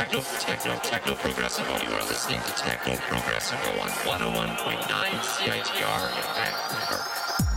Techno Progressivo. You are listening to Techno Progressivo on 101.9 CITR in Vancouver.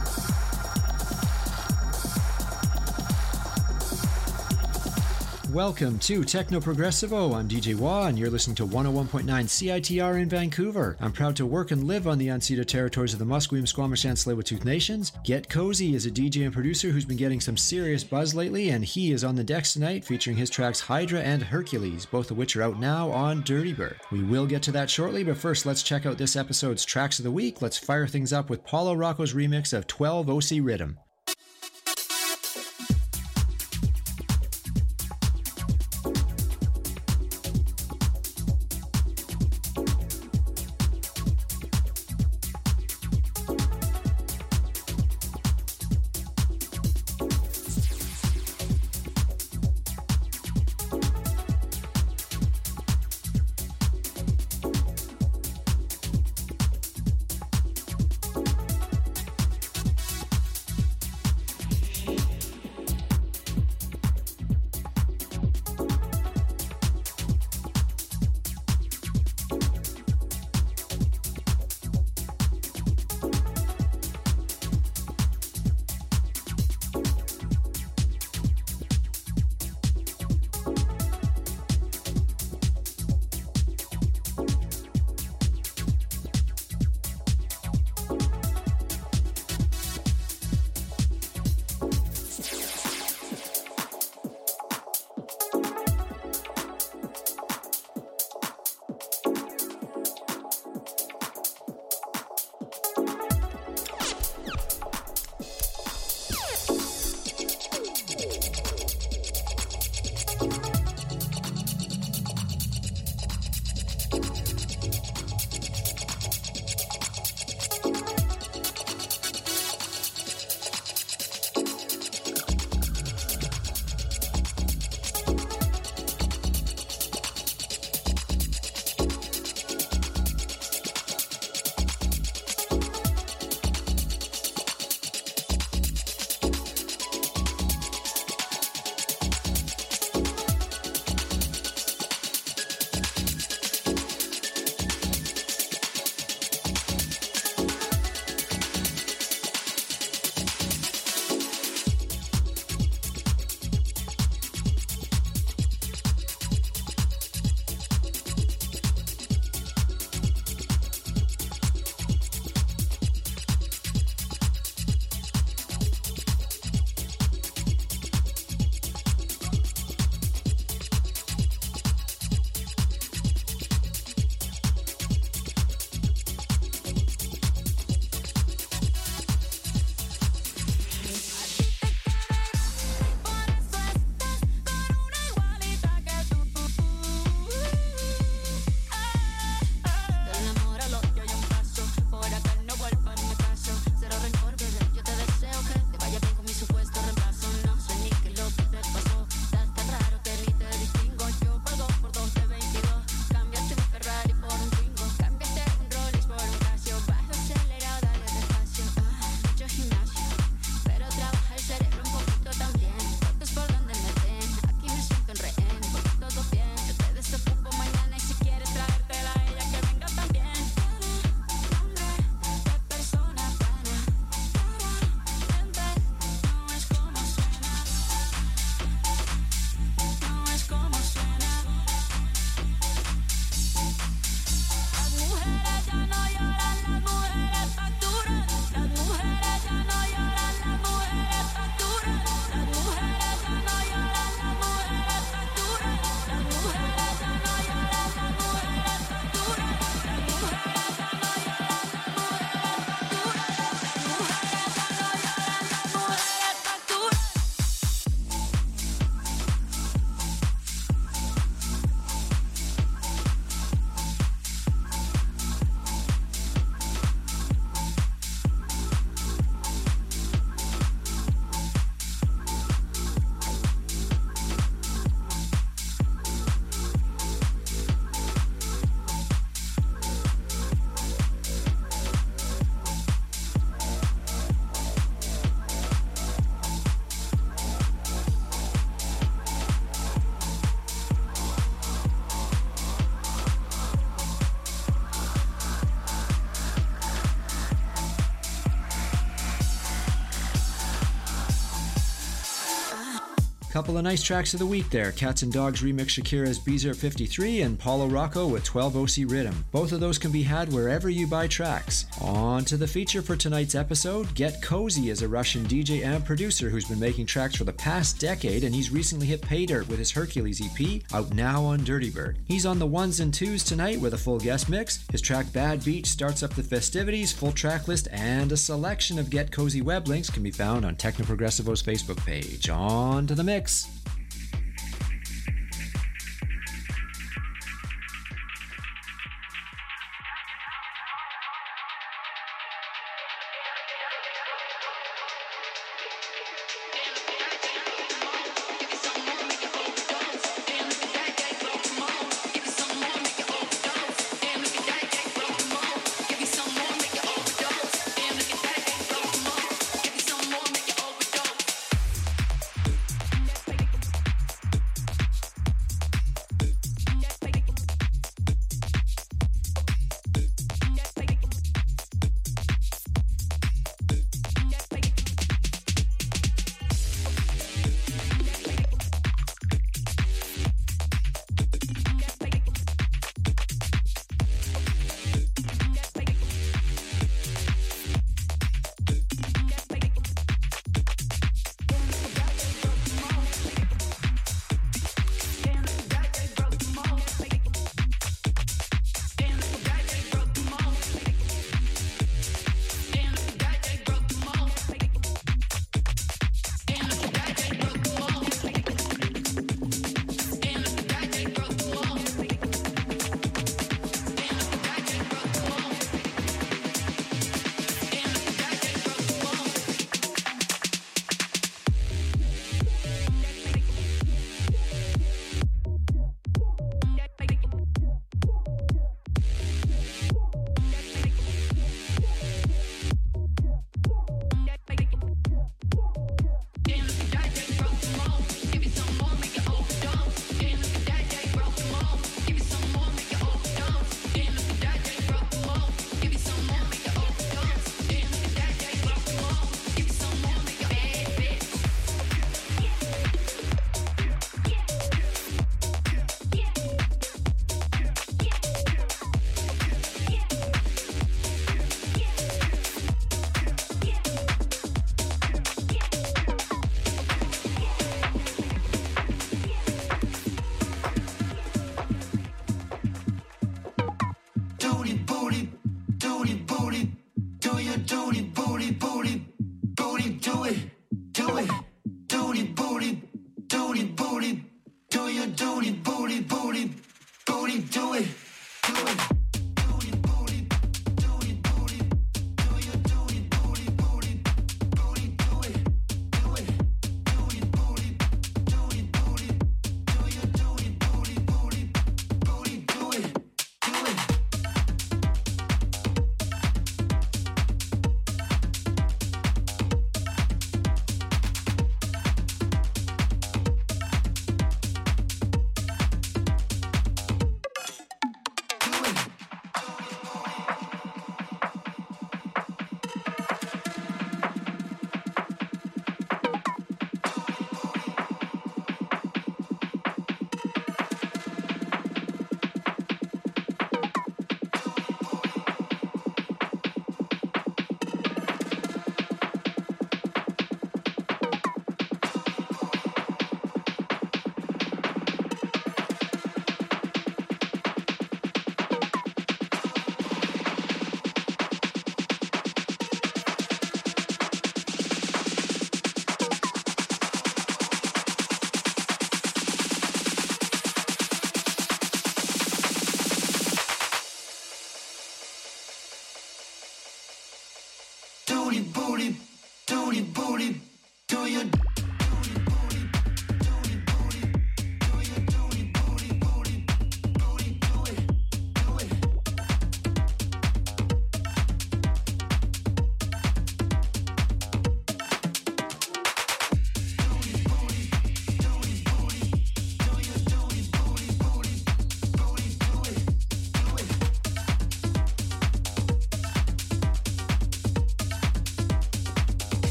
Welcome to Techno Progressivo. I'm DJ Wah, and you're listening to 101.9 CITR in Vancouver. I'm proud to work and live on the unceded territories of the Musqueam, Squamish, and Tsleil-Waututh Nations. Get Cozy is a DJ and producer who's been getting some serious buzz lately, and he is on the decks tonight featuring his tracks Hydra and Hercules, both of which are out now on Dirty Bird. We will get to that shortly, but first let's check out this episode's Tracks of the Week. Let's fire things up with Paulo Rocco's remix of 12 OC Rhythm. Couple of nice tracks of the week there. Cats and Dogs remix Shakira's Beezer 53 and Paulo Rocco with 12 OC Rhythm. Both of those can be had wherever you buy tracks. On to the feature for tonight's episode. Get Cozy is a Russian DJ and producer who's been making tracks for the past decade, and he's recently hit pay dirt with his Hercules EP, out now on Dirty Bird. He's on the ones and twos tonight with a full guest mix. His track Bad Beach starts up the festivities. Full track list and a selection of Get Cozy web links can be found on Techno Progressivo's Facebook page. On to the mix. Make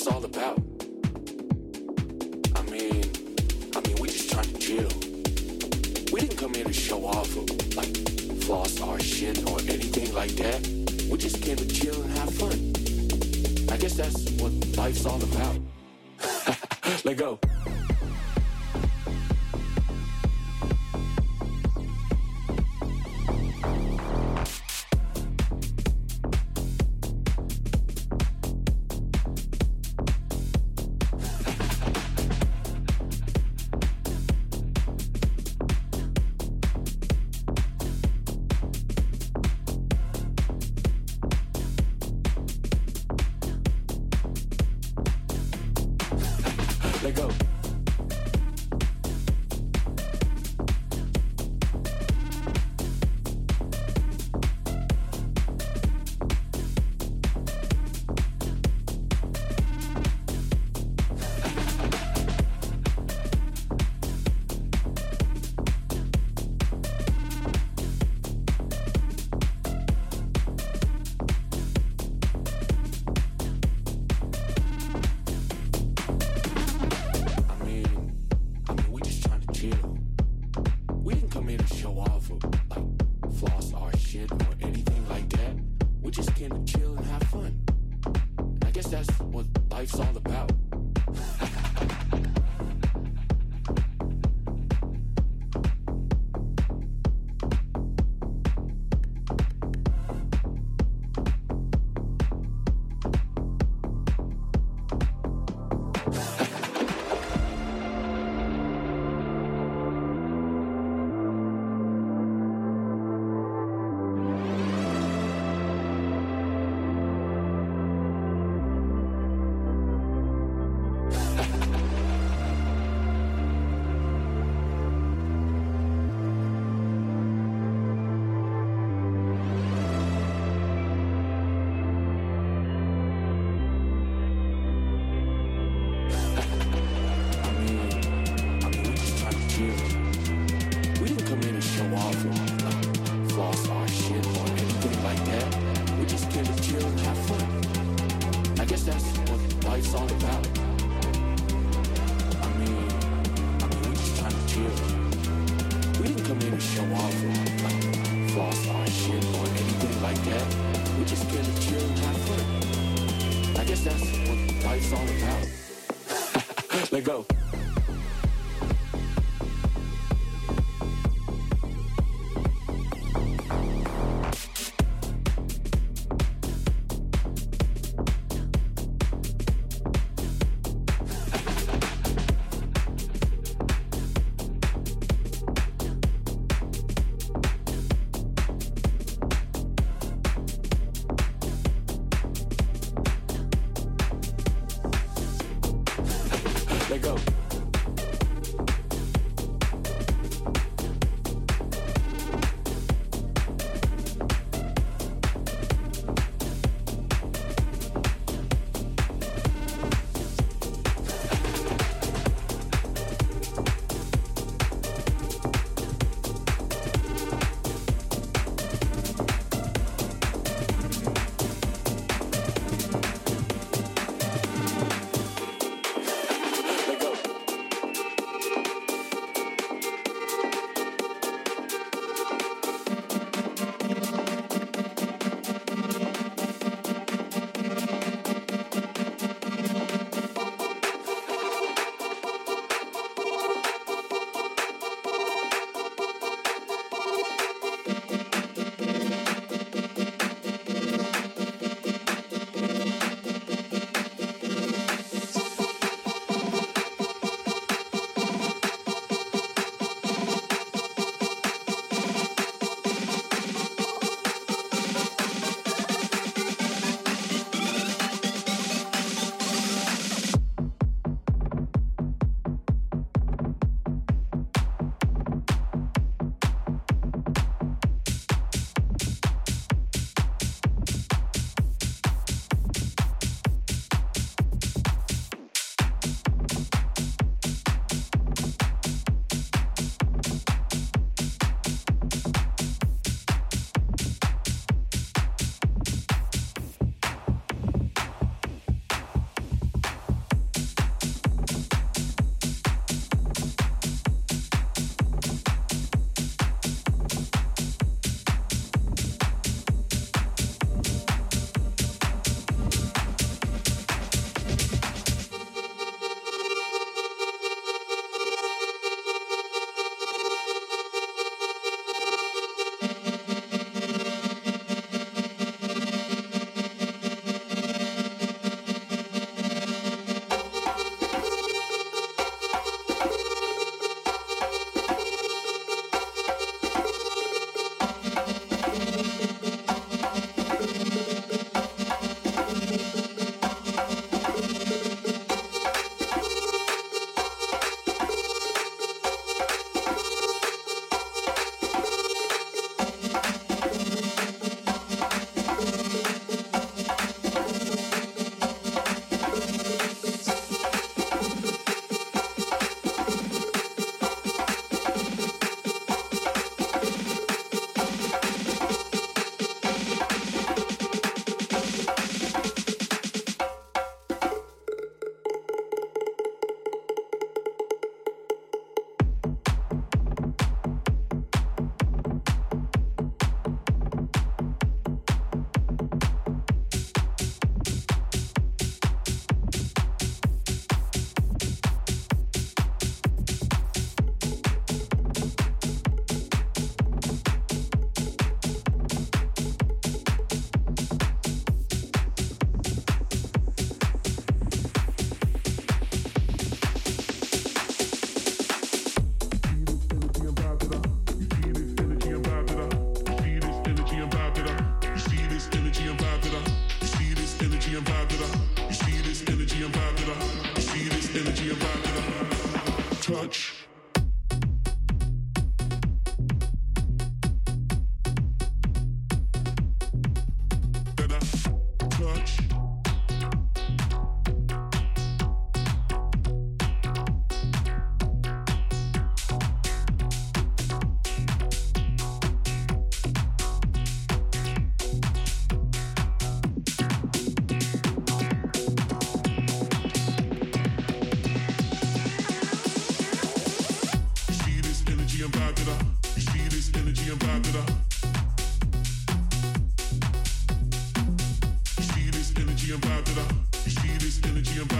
life's all about. I mean, we just trying to chill. We didn't come here to show off or like floss our shit or anything like that. We just came to chill and have fun. I guess that's what life's all about. Let go. Let go. Let go. Let go. Let go.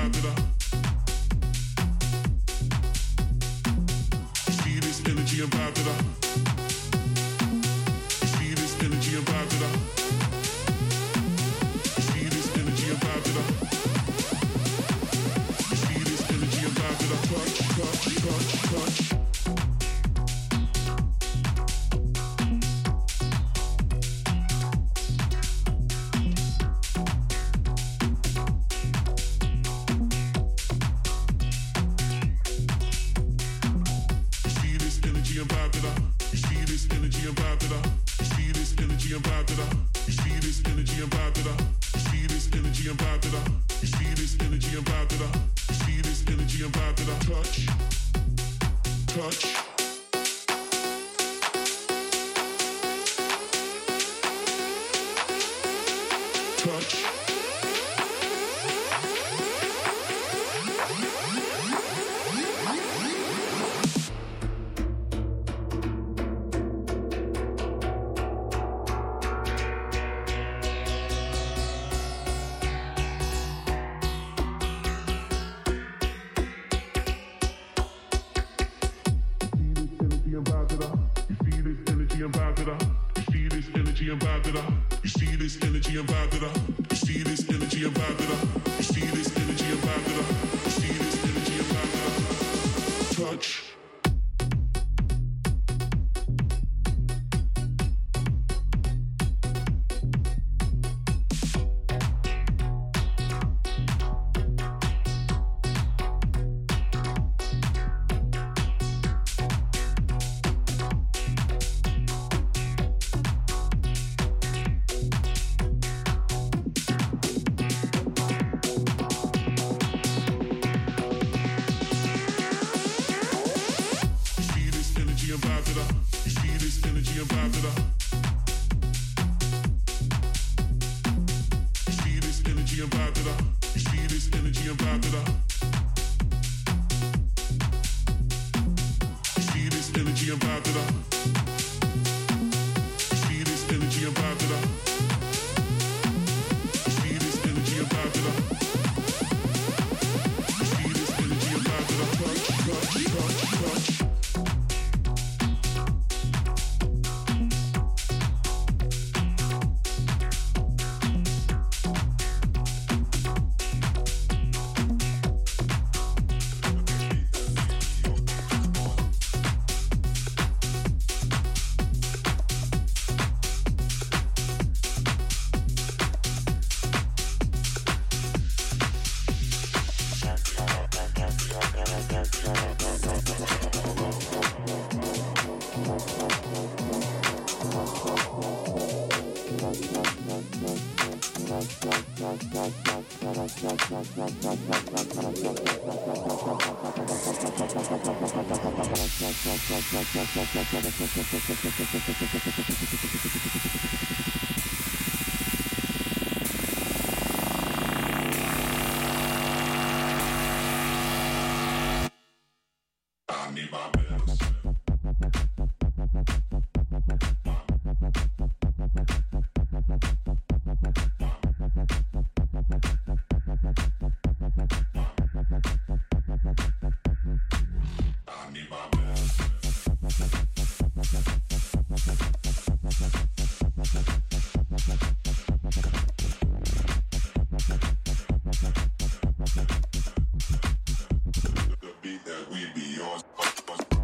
The beat that we be on.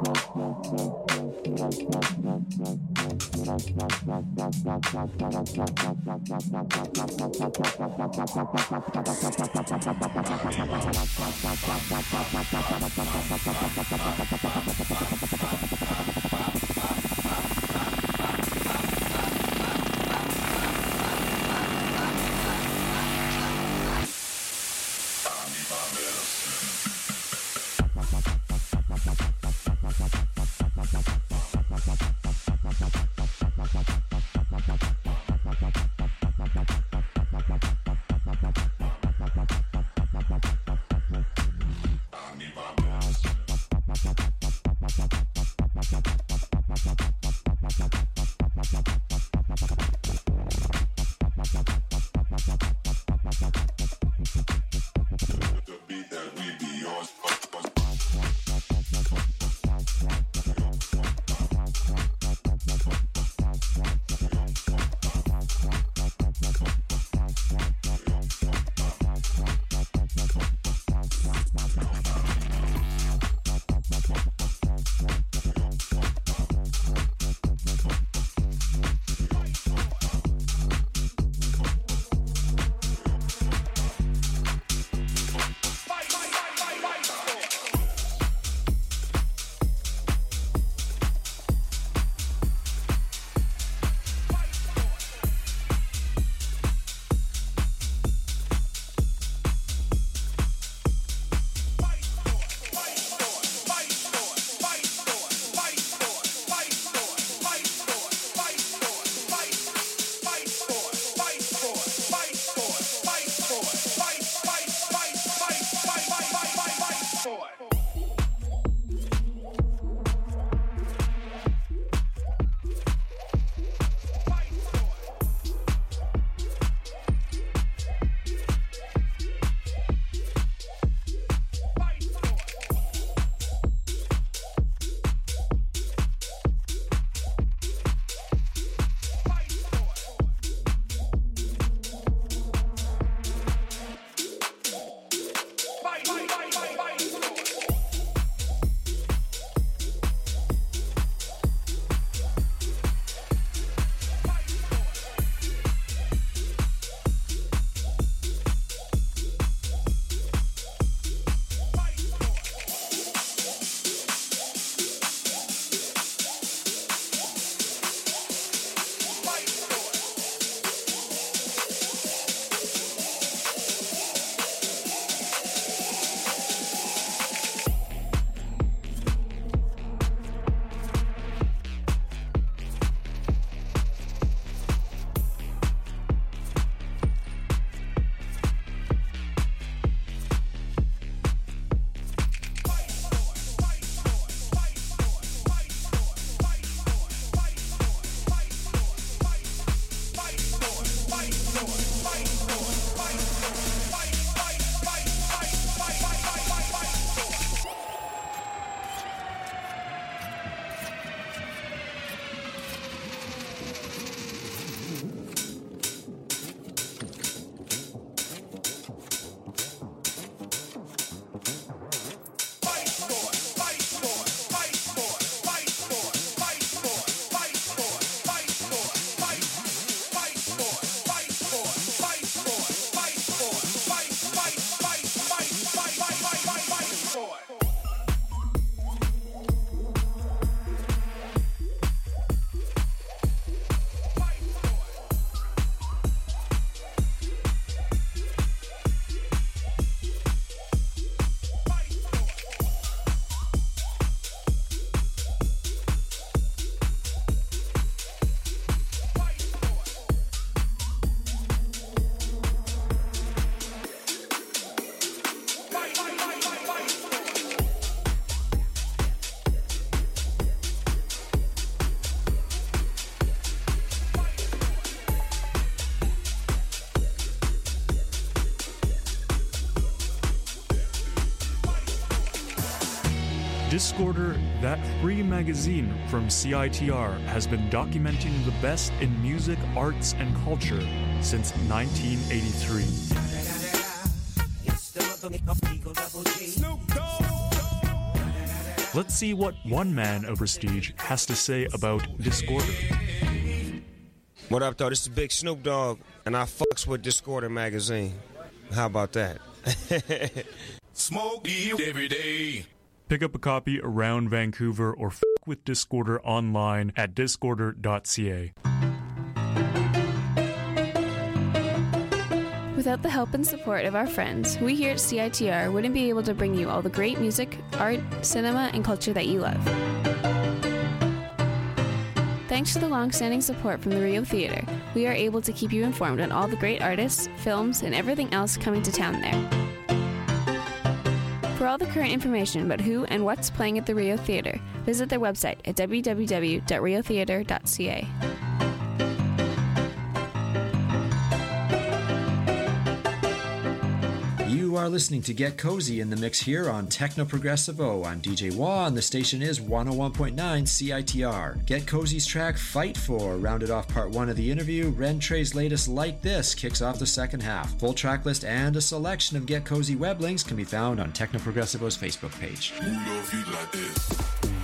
Discorder, that free magazine from CITR, has been documenting the best in music, arts, and culture since 1983. Let's see what one man of prestige has to say about Discorder. What up, though? This is Big Snoop Dogg, and I fucks with Discorder magazine. How about that? Smoke weed every day. Pick up a copy around Vancouver or with Discorder online at discorder.ca. Without the help and support of our friends, we here at CITR wouldn't be able to bring you all the great music, art, cinema, and culture that you love. Thanks to the long-standing support from the Rio Theatre, we are able to keep you informed on all the great artists, films, and everything else coming to town there. For all the current information about who and what's playing at the Rio Theatre, visit their website at www.riotheatre.ca. You are listening to Get Cozy in the Mix here on Techno Progressive O. I'm DJ Wah, and the station is 101.9 CITR. Get Cozy's track Fight For rounded off part one of the interview. Ren Trey's latest Like This kicks off the second half. Full track list and a selection of Get Cozy web links can be found on Techno Progressive O's Facebook page. Who don't feel like this?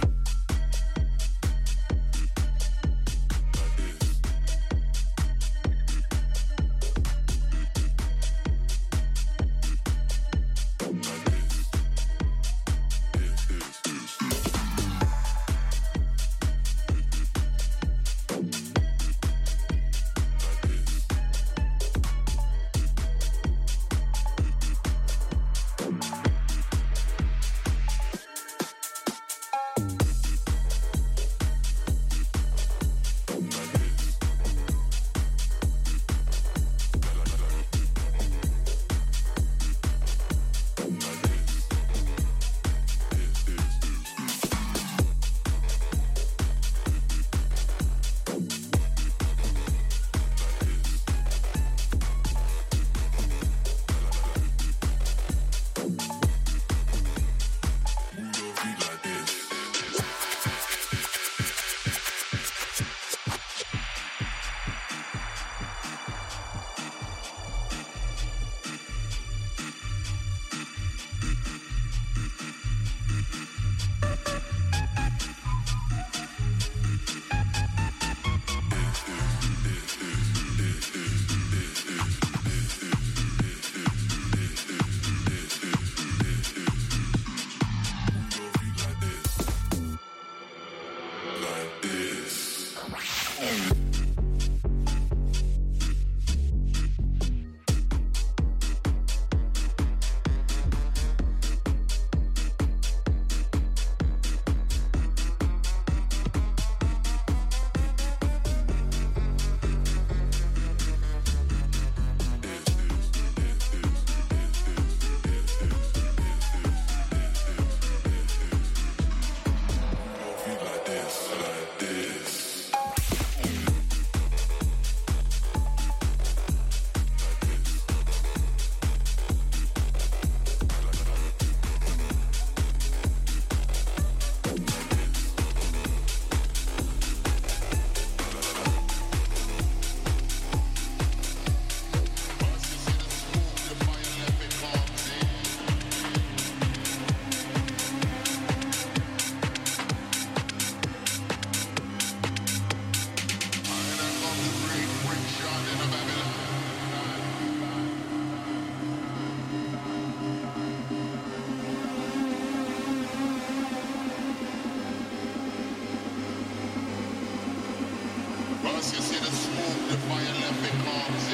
Once you see the smoke, the fire left becomes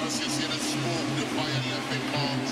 Once you see the smoke, the fire left becomes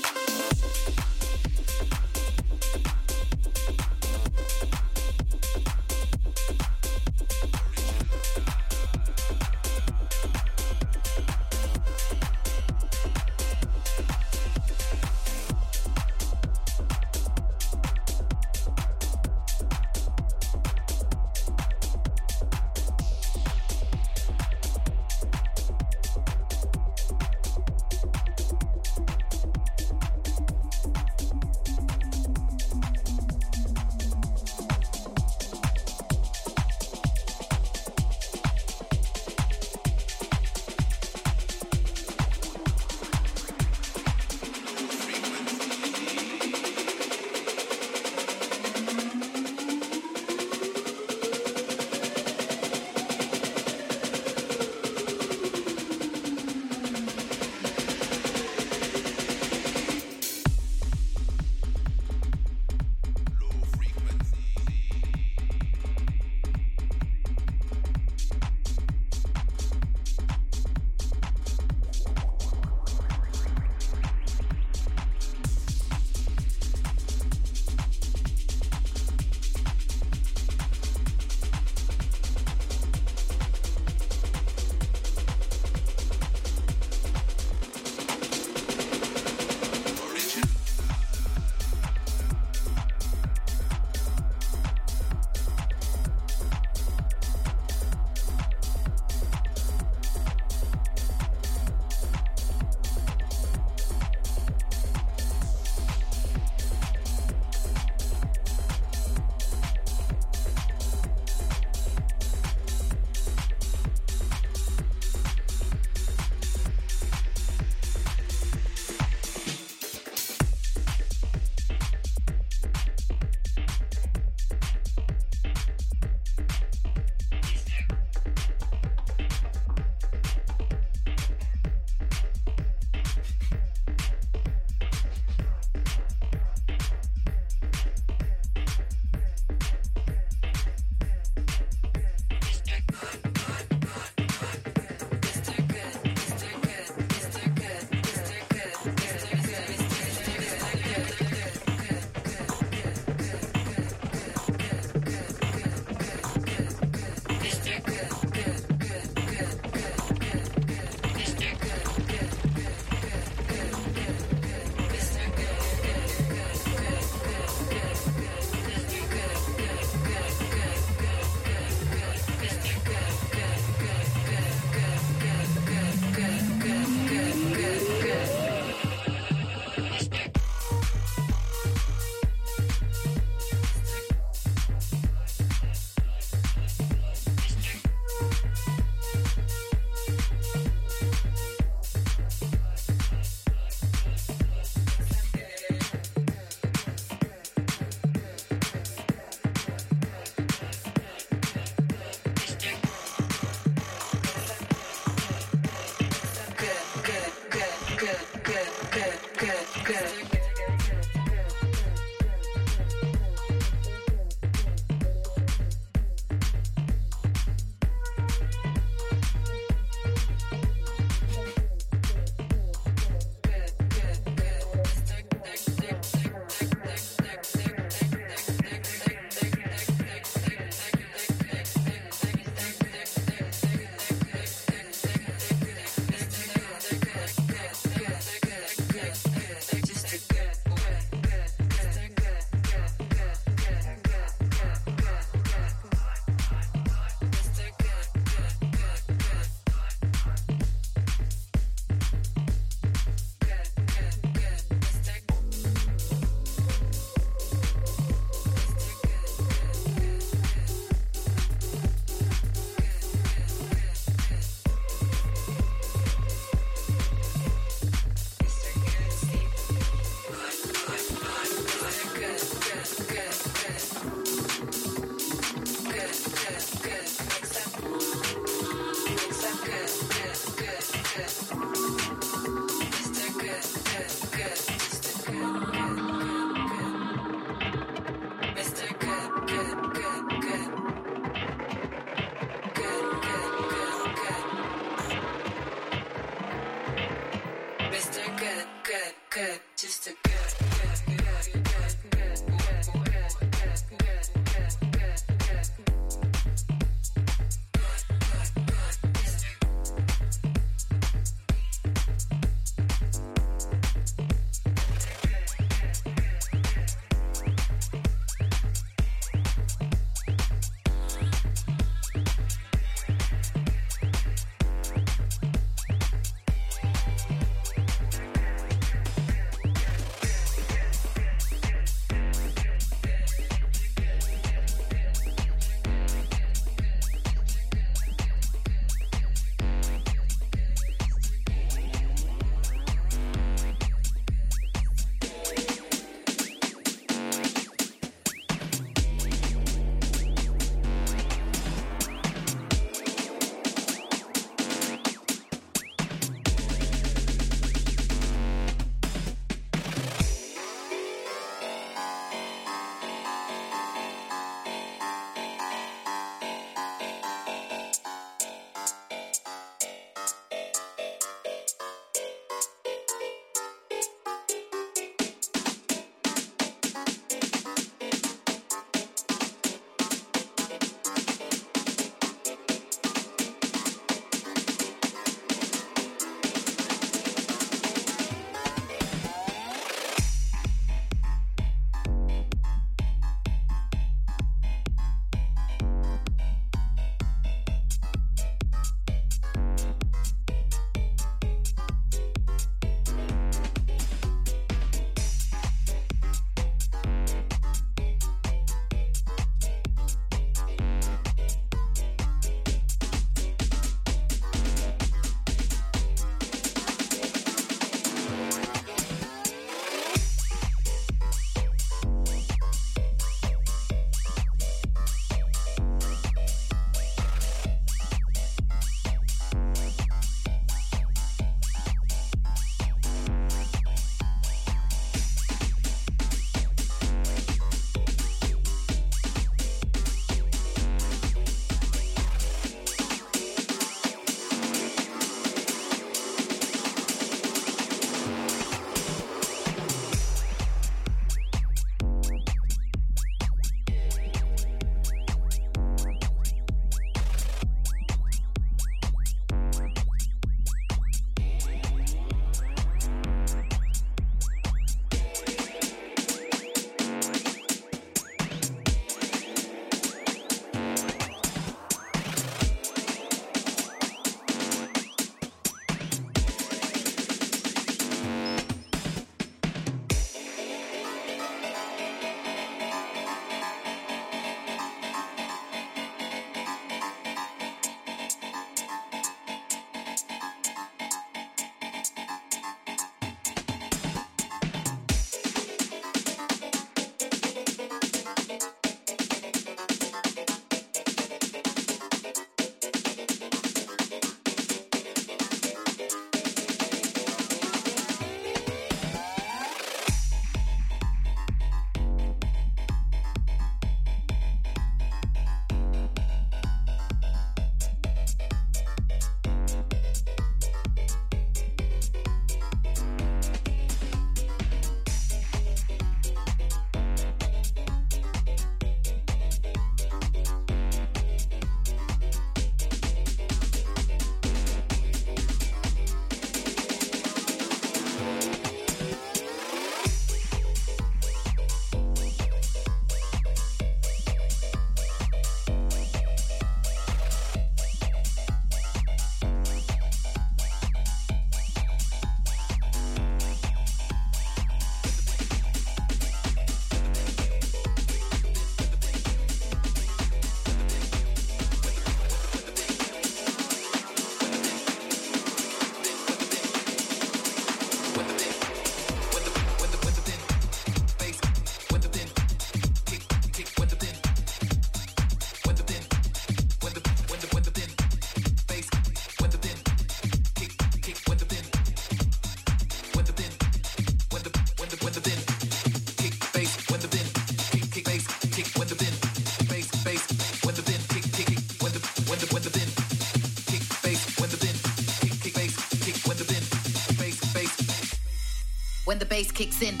when the bass kicks in.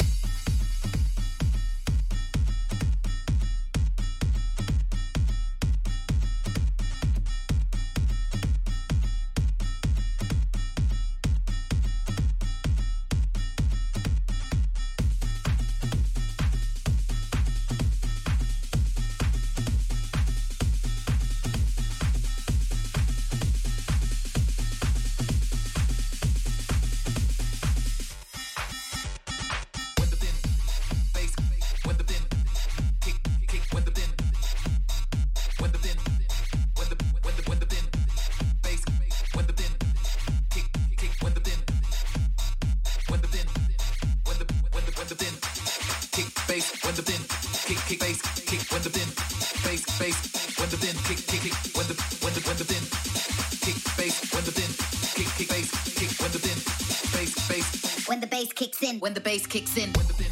When the bass kicks in. When the bass kicks in.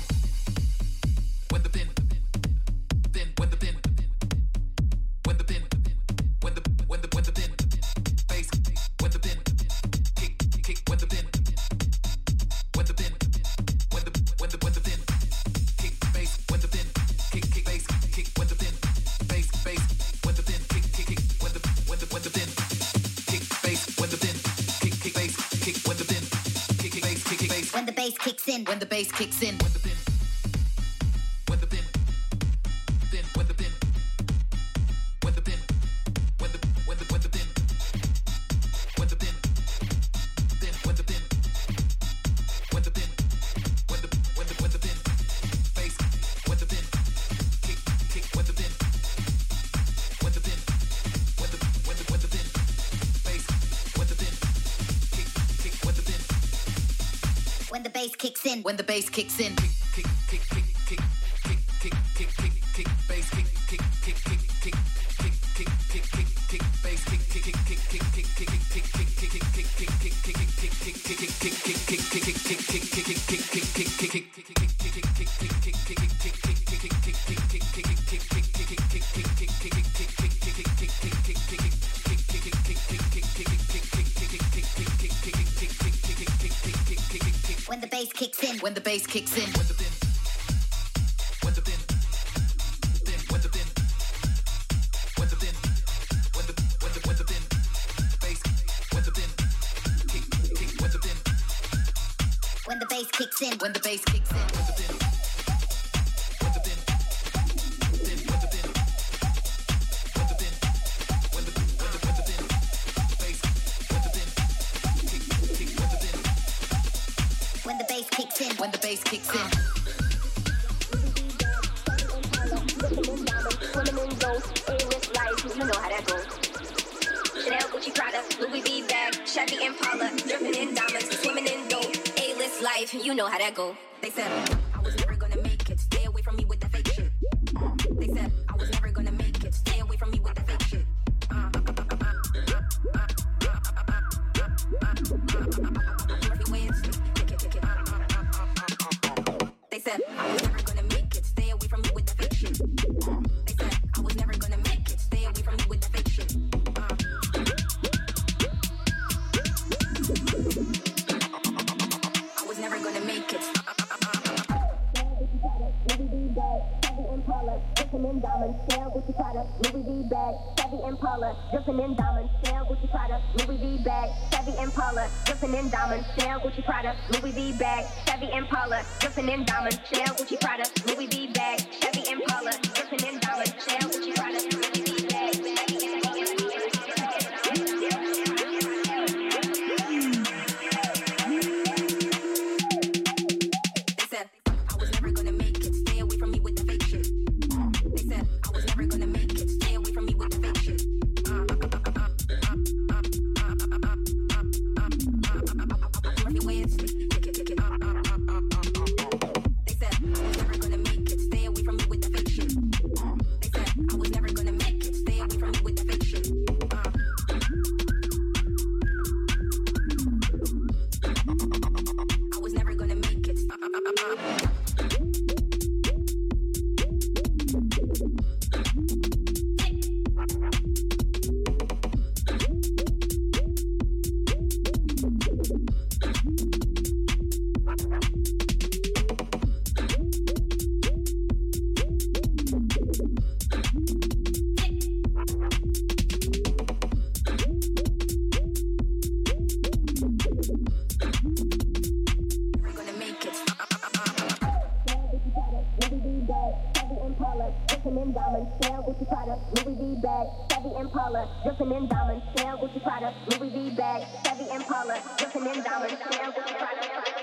When the bass kicks in. When the bass kicks in. When the bass kicks in. When the bass kicks in. When the bass kicks in. When the bass kicks in. When the bass kicks in. When the bass kicks in. When the bass kicks in. Swimming in those A-list lights, you know how that goes. Chanel, Gucci, Prada, Louis V bag, Chevy Impala, dripping in diamonds, swimming in dough. A-list life, you know how that go. They said I was never gonna make it. Stay away from me with that fake shit. They said I was never gonna make it. Stay away from me with that fake shit. They said I was never gonna make it. Stay away from me with the fake shit. They said I was never gonna make it. Stay away from me with the fake shit. I was never gonna make it. Dripping in diamonds, Chanel, Gucci, Prada, Louis V bag, Chevy Impala, dripping in diamonds, Chanel, Gucci, Prada, Louis V bag, Chevy Impala, dripping in diamonds, Chanel, Gucci, Prada, Louis V bag, Chevy Impala, dripping in diamonds, Chanel, Gucci, Prada, Louis V bag, Chevy Impala, dripping in diamonds, Chanel, Gucci, Prada, Louis V bag. They said I was never gonna make it. Stay away from me with the fake shit. They said I was never gonna make it. Stay away from me with the fake shit. They said I was never gonna make it. Stay away from me with the fake shit. They said I was never gonna make it. Stay away from me with the fake shit. I was never gonna make it. dripping in diamonds, Chanel, Gucci, Prada, Louis V bag, Chevy Impala, dripping in diamonds, Chanel, Gucci, Prada, Louis V bag, Chevy Impala, dripping in diamonds, Chanel, Gucci, Prada.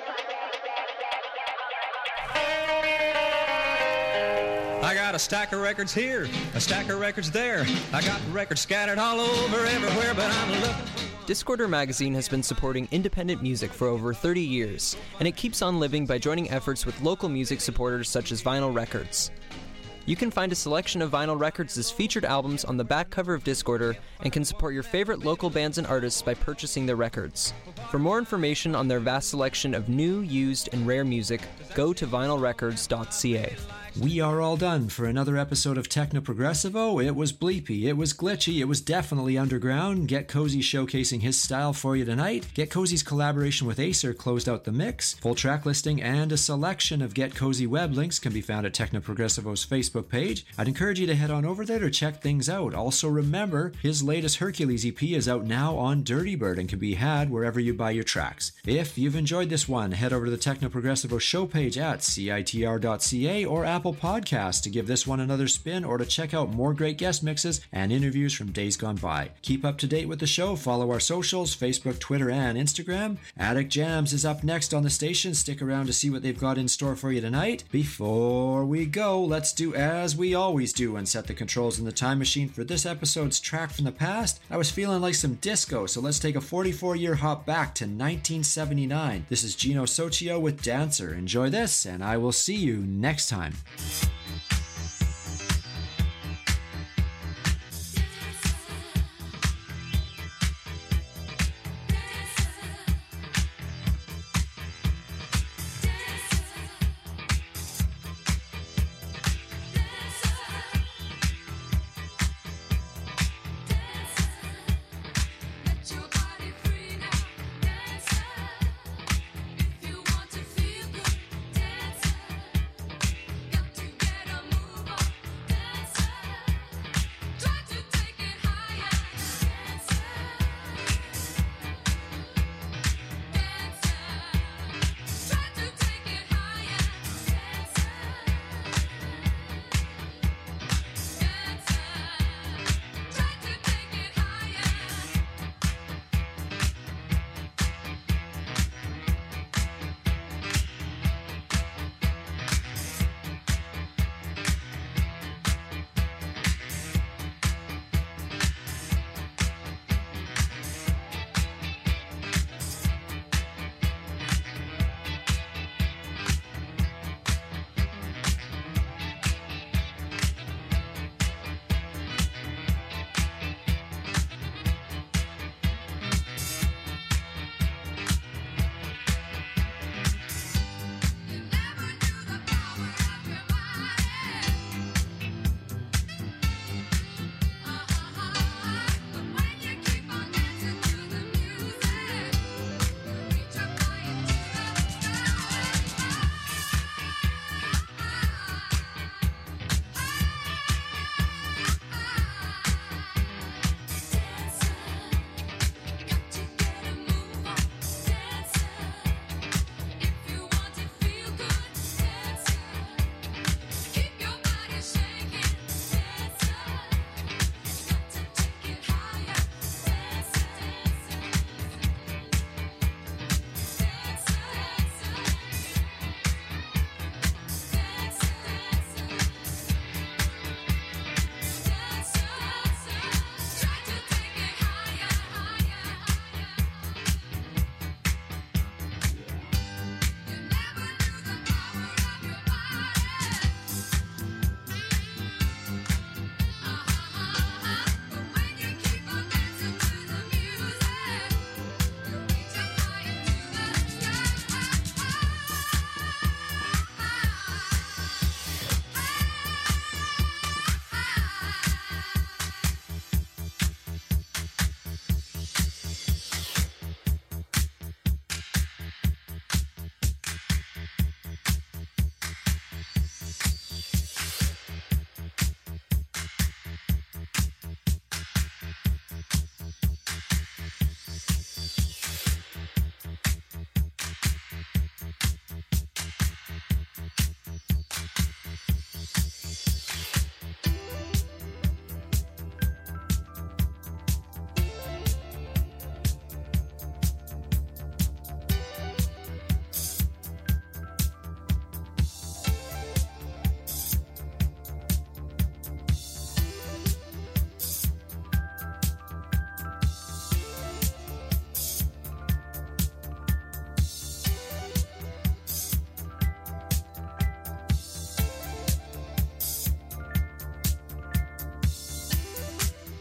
I got a stack of records here, a stack of records there. I got records scattered all over everywhere, but I'm looking. Discorder magazine has been supporting independent music for over 30 years, and it keeps on living by joining efforts with local music supporters such as Vinyl Records. You can find a selection of Vinyl Records' featured albums on the back cover of Discorder and can support your favorite local bands and artists by purchasing their records. For more information on their vast selection of new, used, and rare music, go to vinylrecords.ca. We are all done for another episode of Techno Progressivo. It was bleepy, it was glitchy, it was definitely underground. Get Cozy showcasing his style for you tonight. Get Cozy's collaboration with Acer closed out the mix. Full track listing and a selection of Get Cozy web links can be found at Techno Progressivo's Facebook page. I'd encourage you to head on over there to check things out. Also remember, his latest Hercules EP is out now on Dirty Bird and can be had wherever you buy your tracks. If you've enjoyed this one, head over to the Techno Progressivo show page at citr.ca or Apple Podcasts to give this one another spin or to check out more great guest mixes and interviews from days gone by. Keep up to date with the show, follow our socials, Facebook, Twitter, and Instagram. Attic Jams is up next on the station. Stick around to see what they've got in store for you tonight. Before we go, let's do as we always do and set the controls in the time machine for this episode's track from the past. I was feeling like some disco, so let's take a 44-year hop back to 1979. This is Gino Socio with Dancer. Enjoy this, and I will see you next time.